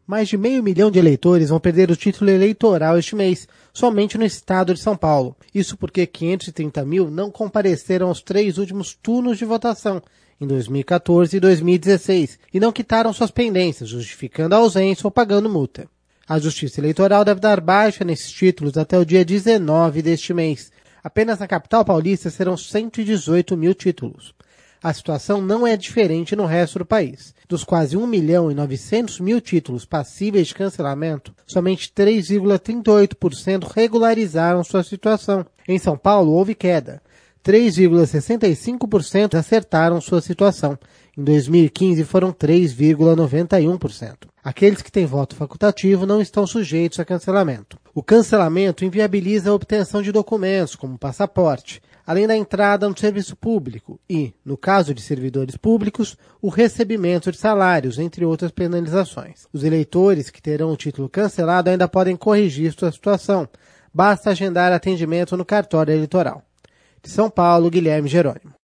Mais de 500 mil de eleitores vão perder o título eleitoral este mês, somente no estado de São Paulo. Isso porque 530 mil não compareceram aos 3 últimos turnos de votação, em 2014 e 2016, e não quitaram suas pendências, justificando a ausência ou pagando multa. A Justiça Eleitoral deve dar baixa nesses títulos até o dia 19 deste mês. Apenas na capital paulista serão 118 mil títulos. A situação não é diferente no resto do país. Dos quase 1.900.000 títulos passíveis de cancelamento, somente 3,38% regularizaram sua situação. Em São Paulo, houve queda. 3,65% acertaram sua situação. Em 2015 foram 3,91%. Aqueles que têm voto facultativo não estão sujeitos a cancelamento. O cancelamento inviabiliza a obtenção de documentos, como passaporte, além da entrada no serviço público e, no caso de servidores públicos, o recebimento de salários, entre outras penalizações. Os eleitores que terão o título cancelado ainda podem corrigir sua situação. Basta agendar atendimento no cartório eleitoral. De São Paulo, Guilherme Jerônimo.